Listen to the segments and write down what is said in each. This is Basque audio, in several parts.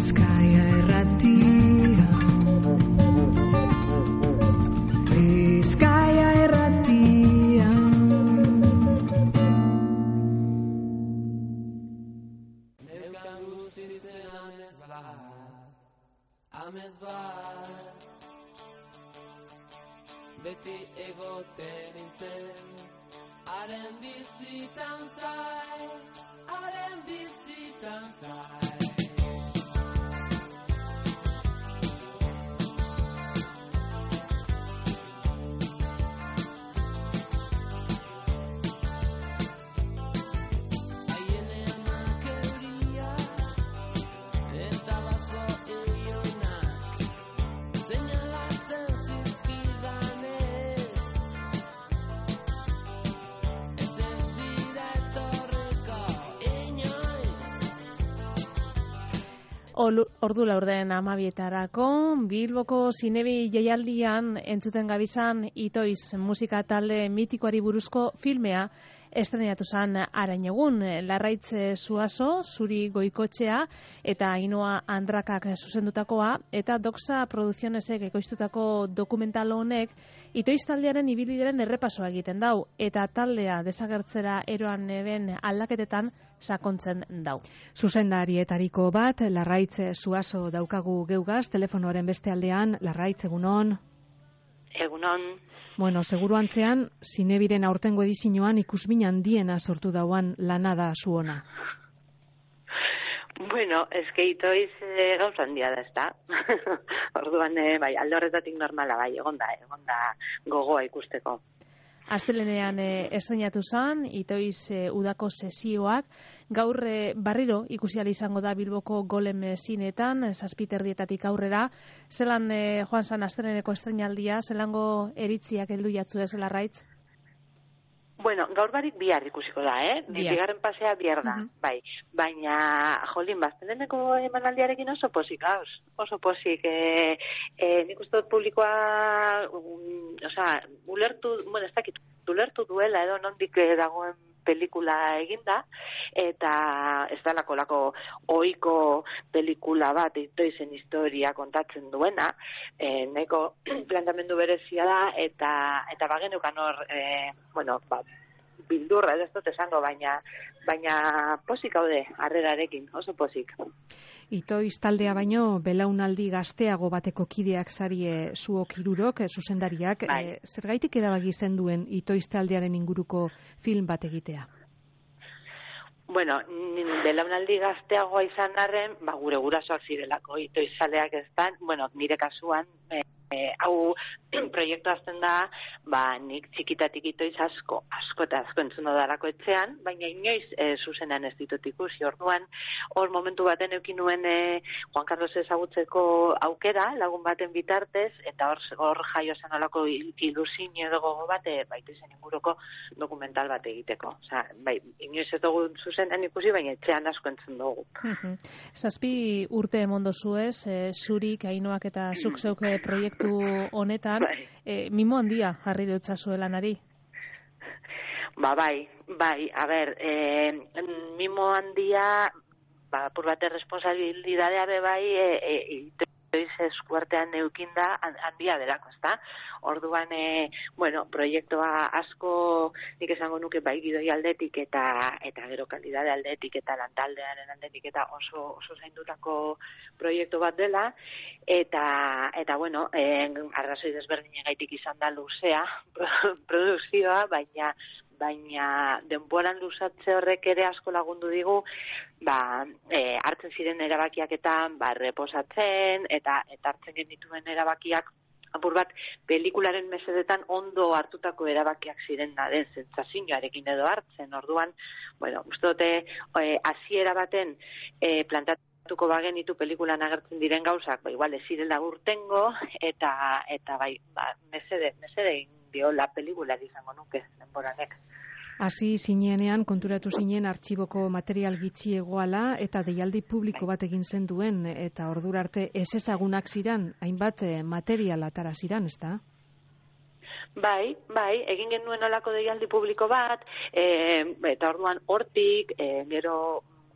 Amez bat beti egoten nintzen haren bizitan zai, haren bizitan zai. Ordu laurden 12etarako Bilboko Zinebi jaialdian entzuten gabizan Itoiz musika talde mitikoari buruzko filmea estrenatu zen arain egun. Larraitz Zuazo, Zuri Goikotxea eta Ainhoa Andrakak zuzendutakoa eta Doxa Produkzionesek ekoiztutako dokumental honek Itoiz taldearen ibilbidearen errepasoa egiten dau eta taldea desagertzera eroan neben aldaketetan sakontzen dau. Zuzendarietariko bat, Larraitz Zuazo daukagu geugaz, telefonoaren beste aldean. Larraitz, egunon. Egunon. Bueno, seguru antzean, Zinebiren aurtengo edizioan ikusmin handiena sortu dauan lana da zuona. Bueno, Itoiz gauza handia da, ezta? Orduan, bai, alde horretatik normala, bai, egonda gogoa ikusteko. Astelenean estrenatu zen, Itoiz udako sesioak, gaur barriro ikusi ahal izango da Bilboko Golem zinetan, 7:00 aurrera. Zelan joan zan asteleheneko estrenaldia, zelango eritziak heldu jatzu ez, Larraitz? Bueno, gaur barik bihar ikusiko da, bigarren pasea bihar da, bai. Baina, jolin, bazteneneko emanaldiarekin oso posik, oso posik. Nik uste dut publikoa, ulertu duela edo nondik dagoen pelikula eginda, eta ez da lako ohiko pelikula bat Itoizen historia kontatzen duena, nahiko plantamendu berezia da, eta bageneukan hor, bildurra, ez dut esango, baina posik haude, harrerarekin, oso posik. Itoiz taldea baino, belaunaldi gazteago bateko kideak zarie zuok hirurok, zuzendariak, zergaitik erabaki zenduen Itoiz taldearen inguruko film bat egitea? Bueno, belaunaldi gazteagoa izan arren, gure gurasoak zirelako Itoiz zaleak ez da, nire kasuan, hau proiektu azten da, nik txikitatik Itoiz asko entzun darako etxean, baina inoiz zuzenean ez ditut ikusi. Orduan, hor momentu baten eukin nuen Juan Carlos ezagutzeko aukera, lagun baten bitartez, eta hor jaio zen olako ilusin edo gogo bat, Itoizen inguruko dokumental bat egiteko. Inoiz ez dugu zuzenean ikusi, baina etxean asko entzun dugu. 7 urte emondo zuez, Zurik, Ainhoak eta zuk zeuke proiektu honetan, mimo handia jarri dutza zuela nari? Bai, a ber, mimo handia, pur bate responsabilidadea bai, Itoiz eskuartean eukinda handia derako, ezta? Orduan, proiektua asko, nik esango nuke bai gidoi aldetik eta gero kandidade aldetik eta lantaldearen aldetik eta oso zaindutako proiektu bat dela, eta arrazoi desberdinegaitik izan da luzea produkzioa, baina denboran luzatze horrek ere asko lagundu digu, hartzen ziren erabakiaketan, reposatzen, eta hartzen genituen erabakiak, apur bat, pelikularen mesedetan ondo hartutako erabakiak ziren den sentsazioarekin edo hartzen. Orduan, uste dute, hasiera baten plantatuko bagenitu pelikulan agertzen diren gauzak, igual ez zirela urtengo, eta mesede egin dio la pelikula izango nuke denboranek. Hasi zinenean, konturatu zinen artxiboko material gitxi egoala eta deialdi publiko bat egin zen duen, eta ordura arte ez ezagunak ziran, hainbat material atara ziran, ez da? Bai, egin genuen olako deialdi publiko bat, eta orduan hortik, gero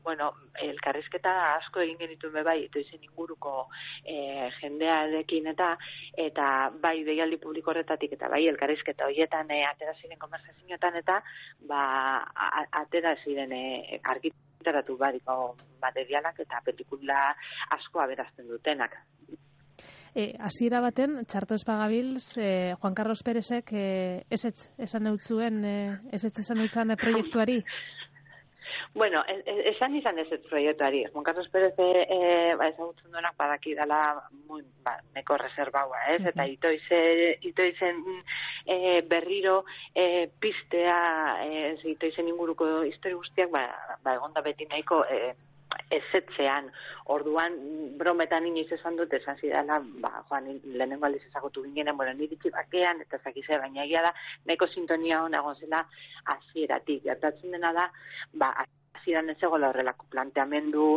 bueno, elkarrizketa asko egin genituen bai, eta izen inguruko jendearekin eta bai deialdi publiko horretatik eta bai elkarrizketa horietan atera ziren konversazioetan eta atera ziren argitaratu bariko materialak eta pelikula asko aberazten dutenak. Hasiera baten, Txartoz Pagabilz, Juan Carlos Pérezek ezetz esan eutzan proiektuari? Bueno, esan izan ez proiektuari. Juan Carlos Pérez ezagutzen duenak badaki dela neko reservaua, ez? Eta itoizen berriro pistea, itoizen inguruko histori guztiak, egonda beti nahiko ezetzean, orduan brometan inoiz esan dut, esan zidala, joan, lehenengo aldiz ezagutu ginen, niritzi bakean, eta zakize, baina egia da, nahiko sintonia hona egon zela hasieratik. Gertatzen dena da, hasieran ez egola horrelako planteamendu,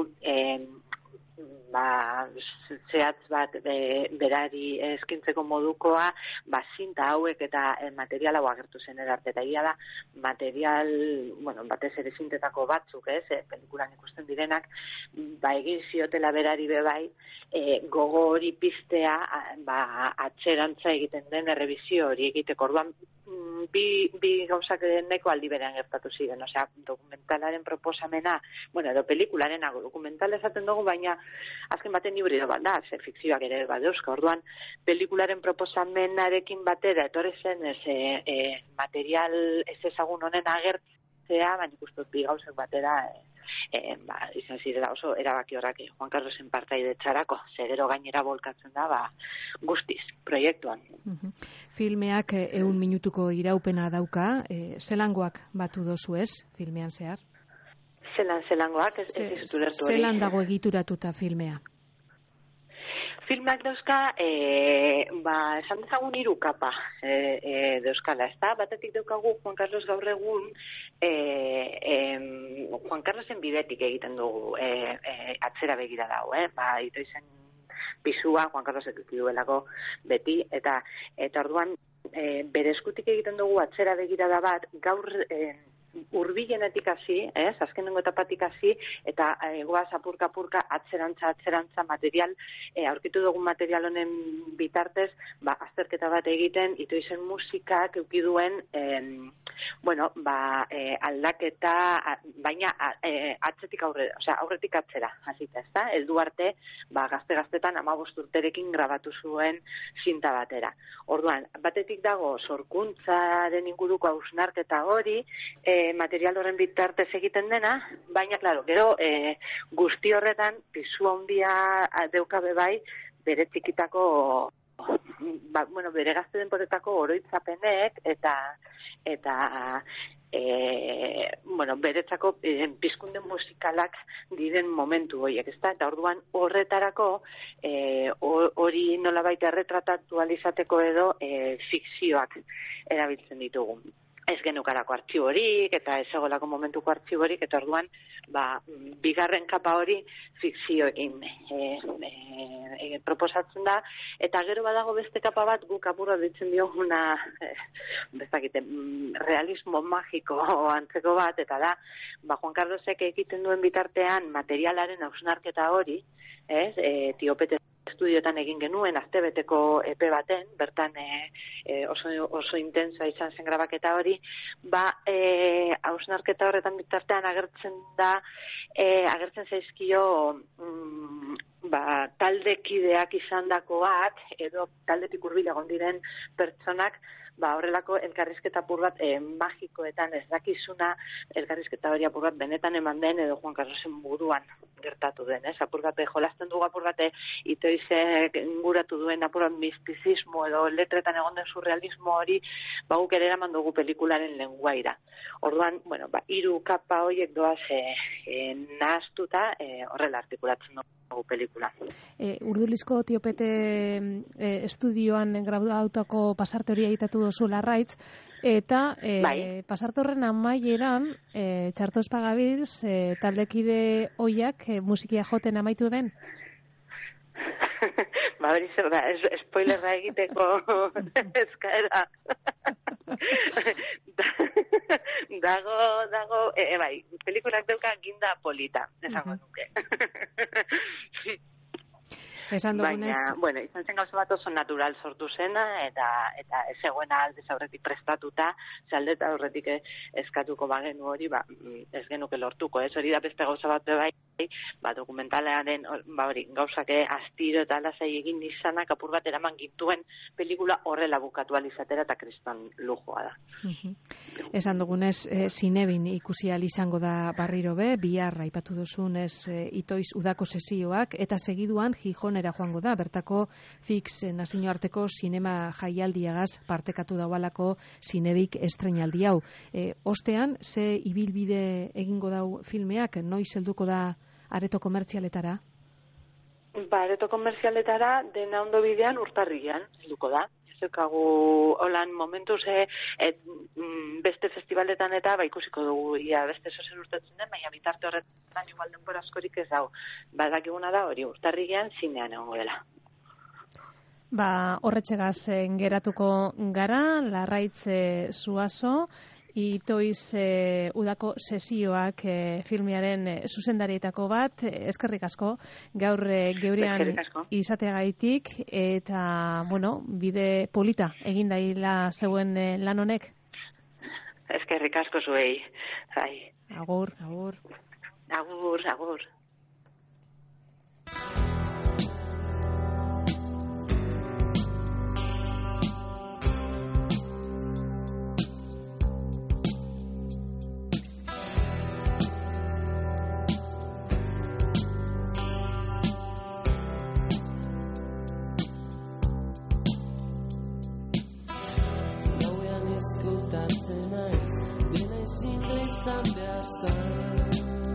zehatz bat berari eskintzeko modukoa, zinta hauek eta material hau agertu zen erarte, eta egia da, material, batez ere zintetako batzuk, pelikulan ikusten direnak, egin ziotela berari bebai, gogo hori piztea, atxerantza egiten den errebizio hori egiteko, orduan, bi gauzak nahiko aldi berean gertatu ziren, osea, dokumentalaren proposamena, edo pelikularen dokumental esaten dugu, baina azken baten hibrido bat da, fikzioak ere badeuzka, orduan, pelikularen proposamenarekin batera, etorri zen material ez ezagun honen agertzea, baina ikustut bi gauzak batera, izan zirela oso erabaki horrak Juan Carlosen partaidetzarako, gero gainera bolkatzen da, guztiz, proiektuan. Filmeak 100 minutuko iraupena dauka, zelangoak batu dozu ez, filmean zehar? Zelangoak, ez dizut ulertu hori. Zelan dago egituratuta filmea? Filmak dauzka, esan dezagun 3 kapa dauzkala, ez da? Batetik daukagu Juan Carlos gaur egun, Juan Carlosen bidetik egiten dugu atzera begira dago, ito izen pisua Juan Carlosek duelako beti, eta orduan bere eskutik egiten dugu atzera begirada bat, gaur hurbilenetik hasi, azkenengo etapatik hasi, eta goaz apurka atzerantza material, aurkitu dugun material honen bitartez, azterketa bat egiten, ito izen musikak eukiduen, aldaketa, baina atzetik aurretik atzera, hasita, ez da? Heldu arte, gazte-gaztetan 15 urterekin grabatu zuen zinta batera. Orduan, batetik dago sorkuntzaren inguruko hausnarketa hori, material horren bitartez egiten dena, baina, klaro, gero guzti horretan, pisu handia deukabe bai, bere txikitako, bere gazte denporetako oroitzapenek, eta beretzako pizkunde musikalak diren momentu horiek, ezta? Eta orduan horretarako hori nolabait erretratatu alizateko edo fikzioak erabiltzen ditugu. Ez genukarako artxiborik, eta ez egolako momentuko artxiborik, eta orduan, bigarren kapa hori fikzioekin proposatzen da, eta gero badago beste kapa bat guk apurra ditzen dioguna, realismo magiko antzeko bat, eta da, Juan Carlosek egiten duen bitartean materialaren hausnarketa hori, Tiopete estudioetan egin genuen, astebeteko epe baten, bertan oso intensa izan zen grabaketa hori, hausnarketa horretan bitartean agertzen zaizkio taldekideak izandakoak, edo taldetik hurbil egon diren pertsonak, horrelako elkarrizketa apur bat magikoetan ez dakizuna, elkarrizketa hori apur bat benetan eman den, edo Juan Carlosen buruan gertatu den, apur bat jolasten dugu apur bat itoizek inguratu duen apur bat mistizismo edo letretan egon den surrealismo hori, guk ere eraman dugu pelikularen lenguaira. Orduan, 3 kapa horiek doaz nahaztuta horrela artikulatzen dugu pelikula. Urdulizko Tiopete estudioan grabautako pasarte hori egitatu dozu Larraitz, eta pasarte horren amaieran Txartoz Pagabilz taldekide hoiak musikia joten amaitu ben? Hori zer da, spoilerra egiteko eskaera. dago, bai, pelikulak dauka ginda polita, esango nuke. Esan dugunez... Baina, bueno, izan zen gauza bat oso natural sortu zena, eta ez zegoena aldez aurretik prestatuta, aldez aurretik eskatuko bagenu hori, ez genuke lortuko, ez hori da beste gauza bat bai, dokumentalearen, hori, gauzake astiro eta lasai egin izanak apur bat eraman gintuen pelikula horrela bukatu alizatera eta kriston lujoa da. Esan dugunez, Zinebin ikusi ahal izango da barriro bihar aipatu duzunez itoiz udako sesioak, eta segiduan Gijonera joango da, bertako Fix nazioarteko zinema jaialdiagaz partekatu daualako Zinebik estreinaldi hau. Ostean, ze ibilbide egingo dau filmeak, noiz helduko da areto komertzialetara? Areto komertzialetara dena ondo bidean urtarrilean helduko da. Zeukagu holan momentuz beste festivaletan eta ikusiko dugu beste zozen urtetzen den, baina bitarte horretan igual denbora askorik ez dago. Badakiguna da hori urtarrilean zinean egongo dela. Horretxegaz geratuko gara, Larraitz Zuazo, itoiz udako sesioak filmearen zuzendarietako bat, eskerrik asko, gaur geurean izateagaitik, eta, bide polita egin daila zeuen lan honek? Eskerrik asko zuei. Agur. Agur. Eskutatzen naiz, dena ezin izan behar zan.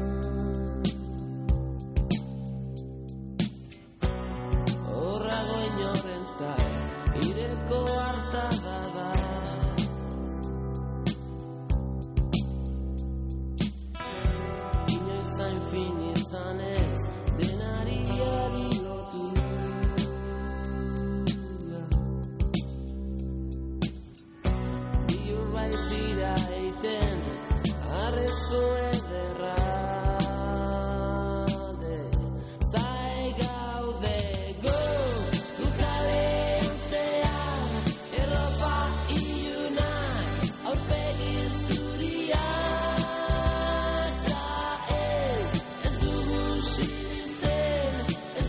Horrago inoren zai, ireko hartada da. Inoiz zain fin izan ez, denari lotu. Baitira eiten arrezko ederra de zai gaude gukalean zehar erropa ilunak aurpegi zuriak eta ez dugu sinisten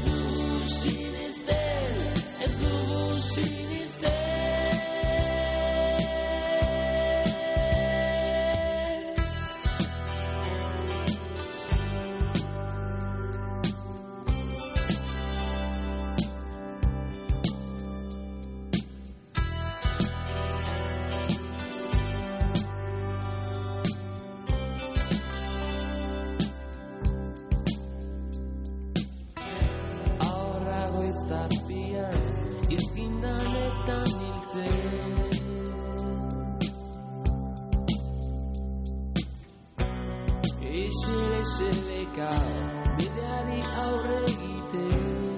Zarpian, izkindanetan hiltzen. Isileka, bideari aurre egiten.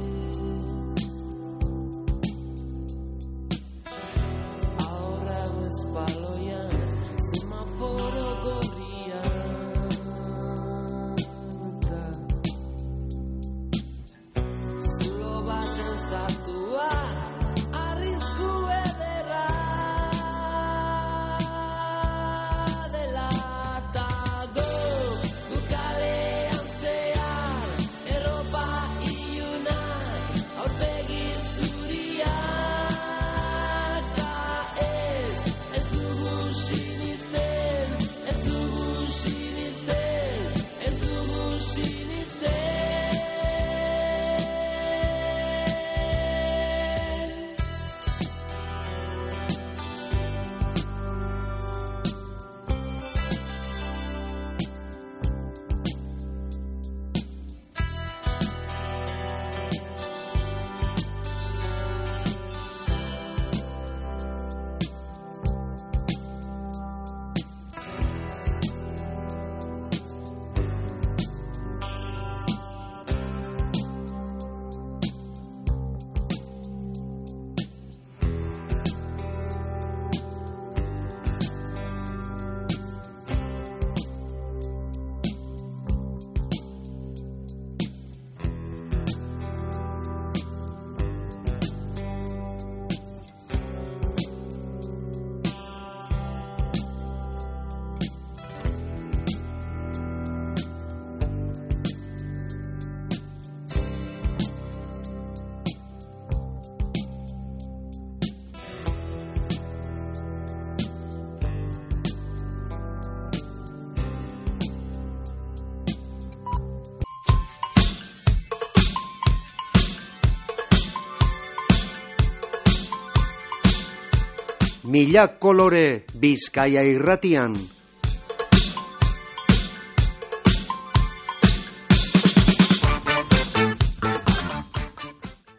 Aurrago espaloian, semaforo gorrian. Zatua, arrisku ederra dela tago, gukalean zehar, erropa ilunak, aurpegi zuriak, ez dugu sinisten. Mila kolore Bizkaia irratian.